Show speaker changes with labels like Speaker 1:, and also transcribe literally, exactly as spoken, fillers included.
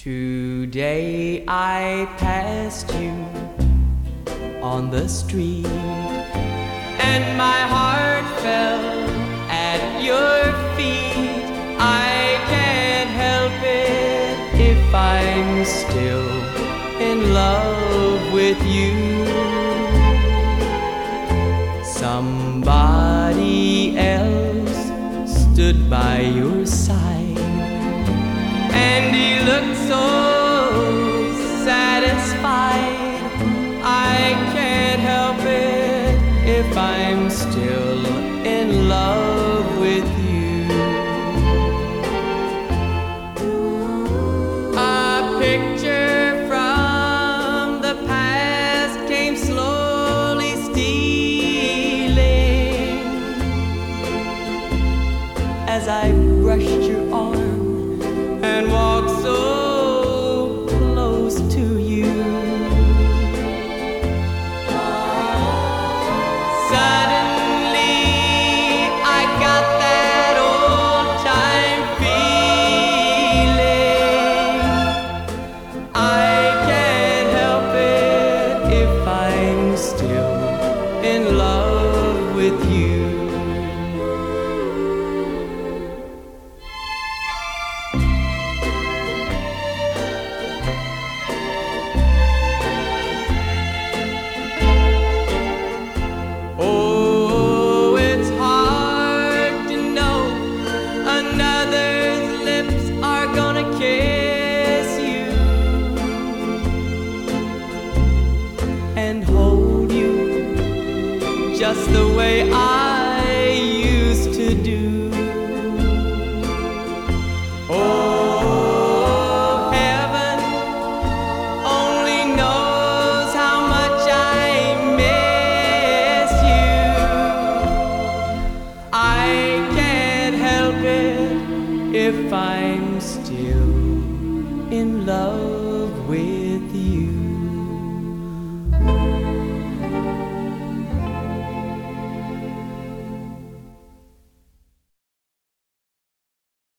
Speaker 1: Today I passed you on the street, and my heart fell at your feet. I can't help it if I'm still in love with you. Somebody else stood by your side, and he looked so satisfied. I can't help it if I'm still in love with you. A picture from the past came slowly stealing as I brushed your arm and walk so close to you. Suddenly I got that old time feeling. I can't help it if I'm still in love with you. And hold you just the way I used to do. Oh, heaven only knows how much I miss you. I can't help it if I'm still in love with you.